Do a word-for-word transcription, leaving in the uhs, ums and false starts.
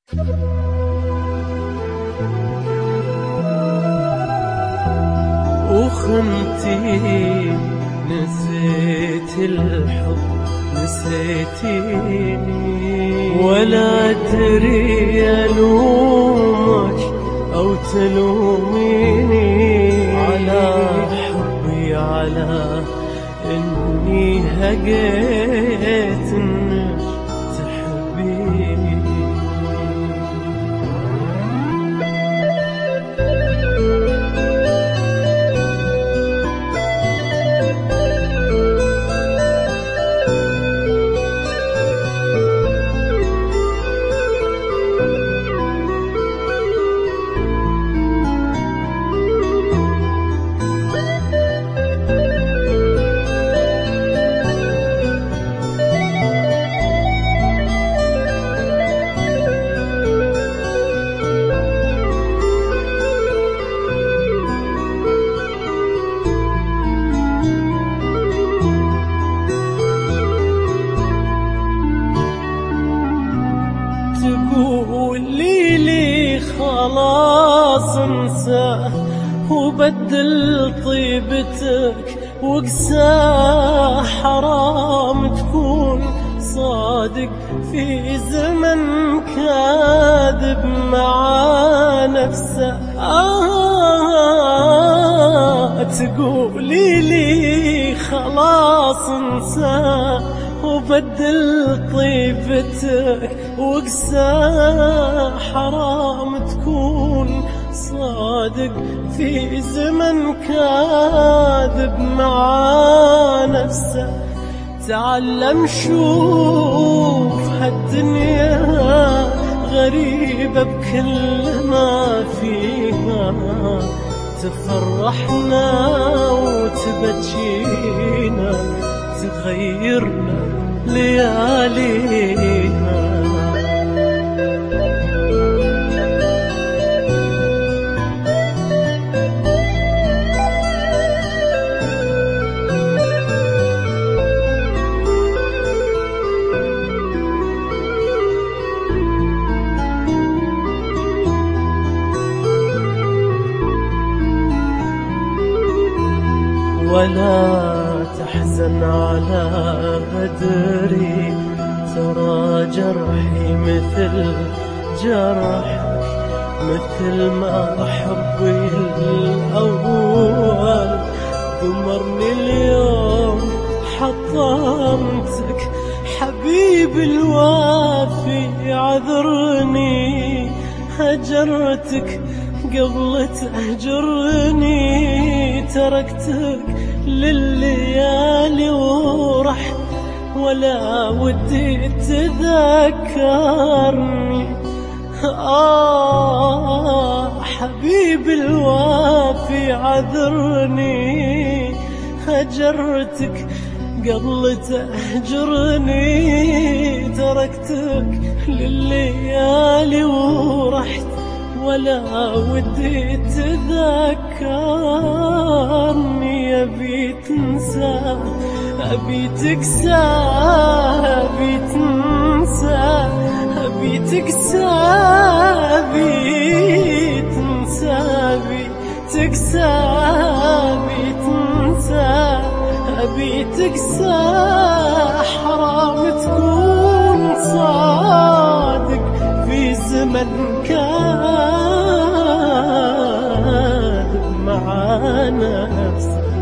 وخنتيني نسيت الحب نسيتيني، ولا تري ألومك أو تلوميني على حبي، على إني هقيت إنك تحبيني. تقولي لي خلاص انساه وبدل طيبتك وقساه، حرام تكون صادق في زمن كاذب مع نفسه. آه تقولي لي خلاص انساه وبدل طيبتك وقساه، حرام تكون صادق في زمن كاذب مع نفسه. تعلم شوف هالدنيا غريبة بكل ما فيها، تفرحنا وتبجينا، تغيرنا ليالينا. ولا تحزن على غدري، ترى جرحي مثل جرحك، مثل ما حبي الأول دمرني اليوم حطمتك. حبيبي الوافي عذرني، هجرتك قبل تهجرني، تركتك لليالي ورحت ولا ودي تذكرني. آه حبيبي الوافي عذرني، هجرتك قبل تهجرني، تركتك لليالي ورحت ولا ودي تذكرني. أبي تنسى أبي تكسى، أبي تنسى أبي تكسى، أبي تنسى أبي تكسى، أبي تنسى أبي تكسى. حرام تكون صادق في زمن كاذب مع نفسك.